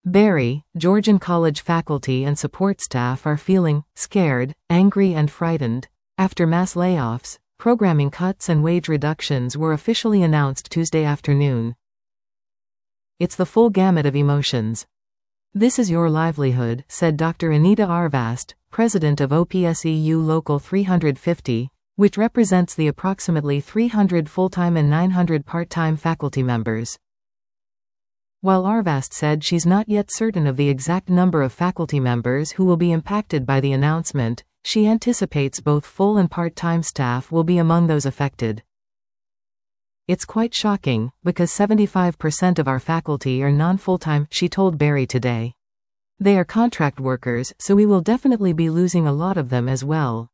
Barry, Georgian College faculty and support staff are feeling scared, angry and frightened after mass layoffs, programming cuts and wage reductions were officially announced Tuesday afternoon. It's the full gamut of emotions. This is your livelihood, said Dr. Anita Arvast, president of OPSEU Local 350, which represents the approximately 300 full-time and 900 part-time faculty members. While Arvast said she's not yet certain of the exact number of faculty members who will be impacted by the announcement, she anticipates both full and part-time staff will be among those affected. It's quite shocking, because 75% of our faculty are non-full-time, she told Barry Today. They are contract workers, so we will definitely be losing a lot of them as well.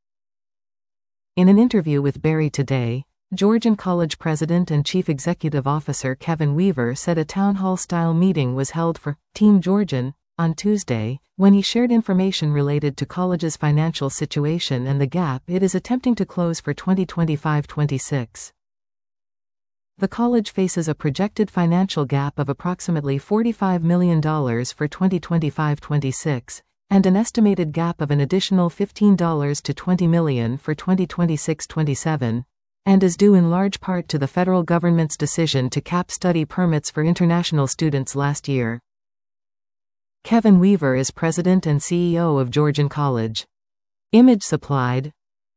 In an interview with Barry Today, Georgian College President and Chief Executive Officer Kevin Weaver said a town hall-style meeting was held for Team Georgian on Tuesday, when he shared information related to college's financial situation and the gap it is attempting to close for 2025-26. The college faces a projected financial gap of approximately $45 million for 2025-26, and an estimated gap of an additional $15 to $20 million for 2026-27, and is due in large part to the federal government's decision to cap study permits for international students last year. Kevin Weaver is president and CEO of Georgian College. Image supplied.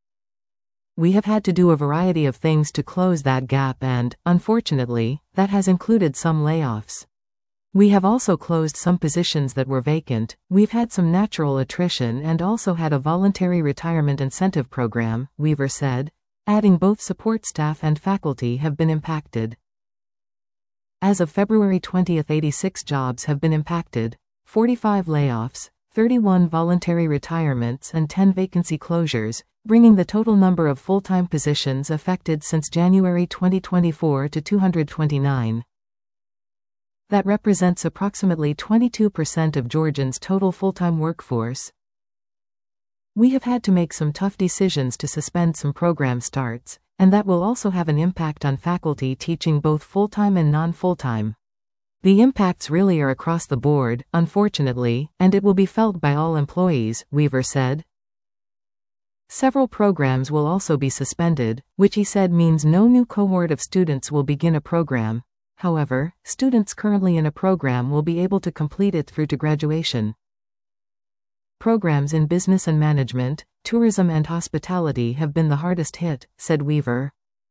We have had to do a variety of things to close that gap and, unfortunately, that has included some layoffs. We have also closed some positions that were vacant, we've had some natural attrition and also had a voluntary retirement incentive program, Weaver said, adding both support staff and faculty have been impacted. As of February 20, 86 jobs have been impacted, 45 layoffs, 31 voluntary retirements and 10 vacancy closures, bringing the total number of full-time positions affected since January 2024 to 229. That represents approximately 22% of Georgians' total full-time workforce. We have had to make some tough decisions to suspend some program starts, and that will also have an impact on faculty teaching both full-time and non-full-time. The impacts really are across the board, unfortunately, and it will be felt by all employees, Weaver said. Several programs will also be suspended, which he said means no new cohort of students will begin a program. However, students currently in a program will be able to complete it through to graduation. Programs in business and management, tourism and hospitality have been the hardest hit, said Weaver.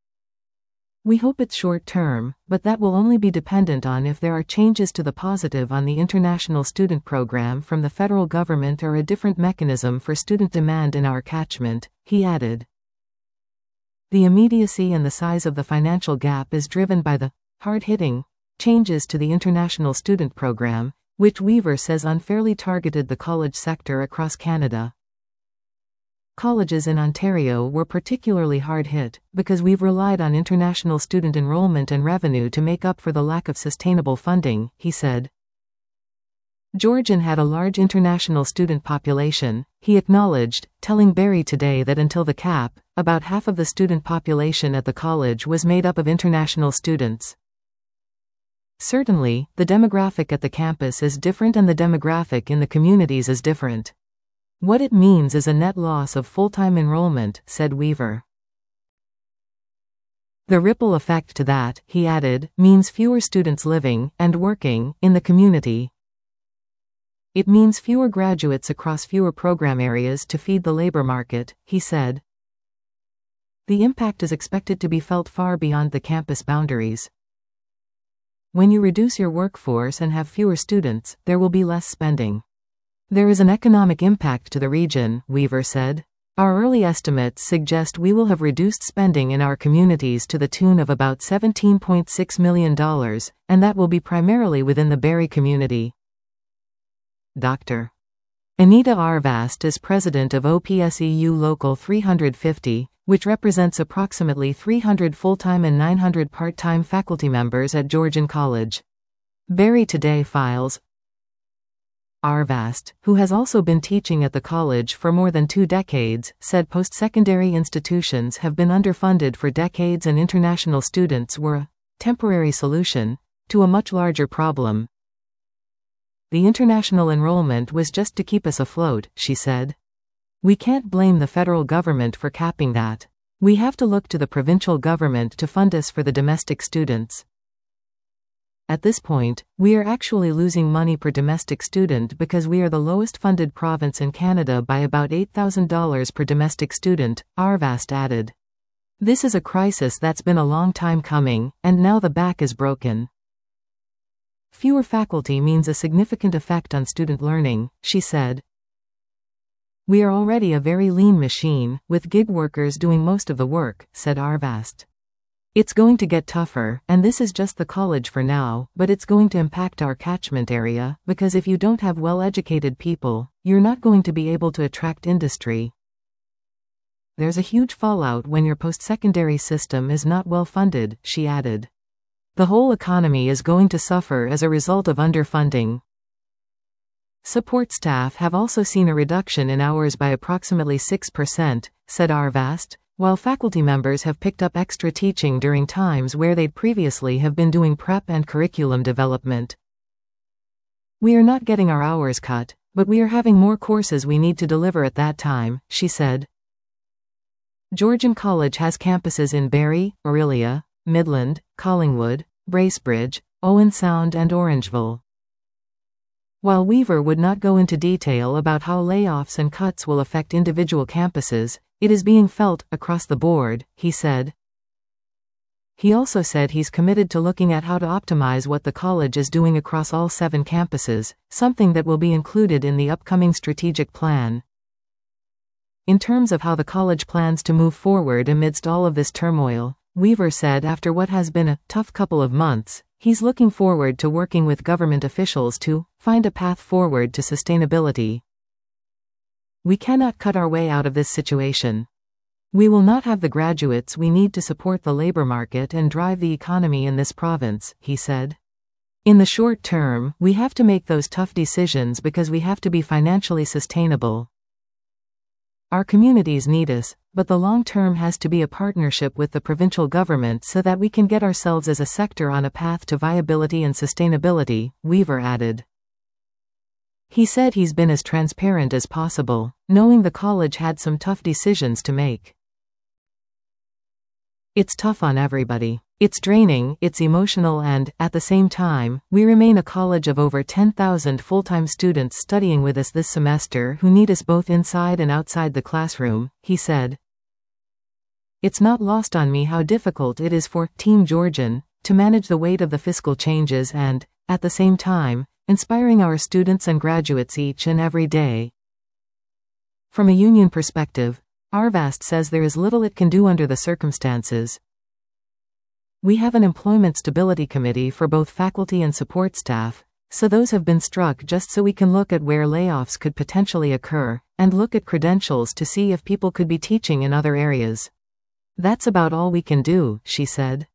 We hope it's short-term, but that will only be dependent on if there are changes to the positive on the international student program from the federal government or a different mechanism for student demand in our catchment, he added. The immediacy and the size of the financial gap is driven by the hard-hitting changes to the international student program, which Weaver says unfairly targeted the college sector across Canada. Colleges in Ontario were particularly hard hit, because we've relied on international student enrollment and revenue to make up for the lack of sustainable funding, he said. Georgian had a large international student population, he acknowledged, telling Barry Today that until the cap, about half of the student population at the college was made up of international students. Certainly, the demographic at the campus is different and the demographic in the communities is different. What it means is a net loss of full-time enrollment, said Weaver. The ripple effect to that, he added, means fewer students living and working in the community. It means fewer graduates across fewer program areas to feed the labor market, he said. The impact is expected to be felt far beyond the campus boundaries. When you reduce your workforce and have fewer students, there will be less spending. There is an economic impact to the region, Weaver said. Our early estimates suggest we will have reduced spending in our communities to the tune of about $17.6 million, and that will be primarily within the Barrie community. Dr. Anita Arvast is president of OPSEU Local 350, which represents approximately 300 full-time and 900 part-time faculty members at Georgian College. Barry Today files. Arvast, who has also been teaching at the college for more than 2 decades, said post-secondary institutions have been underfunded for decades and international students were a temporary solution to a much larger problem. The international enrollment was just to keep us afloat, she said. We can't blame the federal government for capping that. We have to look to the provincial government to fund us for the domestic students. At this point, we are actually losing money per domestic student because we are the lowest funded province in Canada by about $8,000 per domestic student, Arvast added. This is a crisis that's been a long time coming, and now the back is broken. Fewer faculty means a significant effect on student learning, she said. We are already a very lean machine, with gig workers doing most of the work, said Arvast. It's going to get tougher, and this is just the college for now, but it's going to impact our catchment area, because if you don't have well-educated people, you're not going to be able to attract industry. There's a huge fallout when your post-secondary system is not well funded, she added. The whole economy is going to suffer as a result of underfunding. Support staff have also seen a reduction in hours by approximately 6%, said Arvast, while faculty members have picked up extra teaching during times where they'd previously have been doing prep and curriculum development. We are not getting our hours cut, but we are having more courses we need to deliver at that time, she said. Georgian College has campuses in Barrie, Orillia, Midland, Collingwood, Bracebridge, Owen Sound and Orangeville. While Weaver would not go into detail about how layoffs and cuts will affect individual campuses, it is being felt across the board, he said. He also said he's committed to looking at how to optimize what the college is doing across all 7 campuses, something that will be included in the upcoming strategic plan. In terms of how the college plans to move forward amidst all of this turmoil, Weaver said after what has been a tough couple of months, he's looking forward to working with government officials to find a path forward to sustainability. We cannot cut our way out of this situation. We will not have the graduates we need to support the labor market and drive the economy in this province, he said. In the short term, we have to make those tough decisions because we have to be financially sustainable. Our communities need us, but the long term has to be a partnership with the provincial government so that we can get ourselves as a sector on a path to viability and sustainability, Weaver added. He said he's been as transparent as possible, knowing the college had some tough decisions to make. It's tough on everybody. It's draining, it's emotional and, at the same time, we remain a college of over 10,000 full-time students studying with us this semester who need us both inside and outside the classroom, he said. It's not lost on me how difficult it is for Team Georgian to manage the weight of the fiscal changes and, at the same time, inspiring our students and graduates each and every day. From a union perspective, Arvast says there is little it can do under the circumstances. We have an employment stability committee for both faculty and support staff, so those have been struck just so we can look at where layoffs could potentially occur, and look at credentials to see if people could be teaching in other areas. That's about all we can do, she said.